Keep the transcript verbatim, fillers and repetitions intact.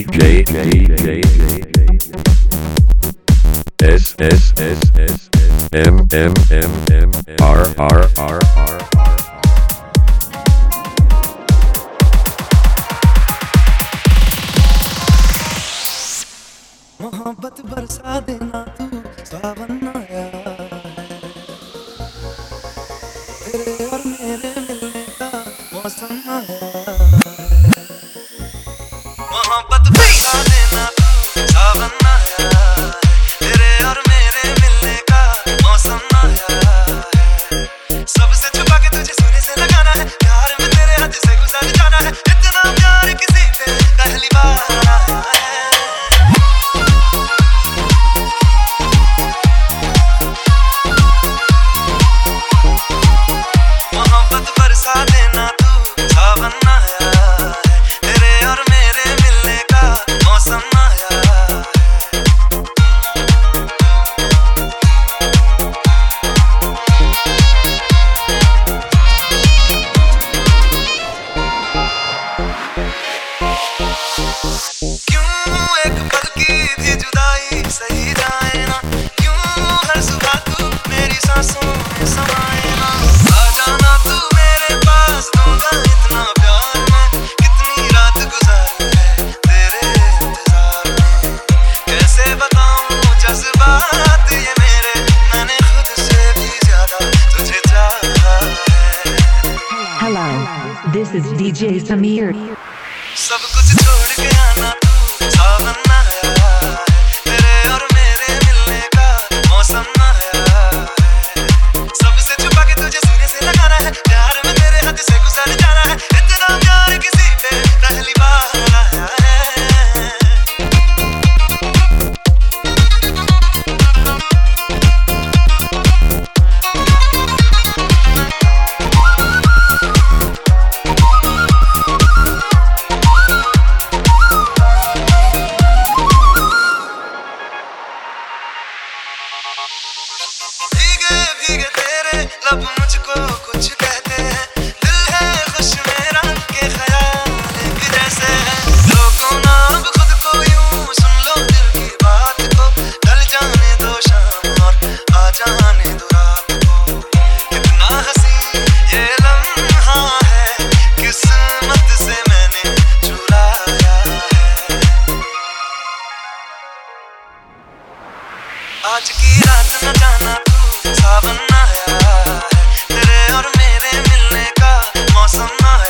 J J J S S S S M M M M R R R R मोहब्बत बरसा देना तू सावन आया है, तेरे और मेरे मिलने का मौसम आया है। मोहब्बत बरसा देना तू सावन आया है, तेरे और मेरे मिलने का मौसम आया है। सबसे छुपा के तुझे सीने से लगाना है, प्यार में तेरे हाथ से गुजर जाना है। इतना प्यार किसी पे पहली बार आया है। सही जाए ना क्यों हर सुबह तू मेरी सांसों में समाए ना। आ जाना तू मेरे पास, दूंगा इतना प्यार मैं, कितनी रात गुजारी है तेरे इंतजार में। कैसे बताऊं जज्बात ये मेरे, मैंने खुद से भी ज्यादा तुझे चाहा है। Hello, this is D J Samir. सब कुछ छोड़ के आना तू सावन आया है, तेरे और मेरे मिलने का मौसम आया है। सबसे छुपा के तुझे सीने से लगाना है, प्यार में तेरे हाथ से गुजर जाना है। इतना प्यार किसी पे पहली बार आया है। भीगे भीगे तेरे लब मुझको कुछ कहते हैं, दिल है खुश मेरा के ख्याल एक जैसे हैं। रोको ना अब खुद को यूं, सुन लो दिल की बात को, ढल जाने दो शाम और आ जाने दो रात को। कितना हंसी ये लम्हा है, किस्मत से मैंने चुराया है। आज की रात न जाना तू सावन आया है, तेरे और मेरे मिलने का मौसम आया है।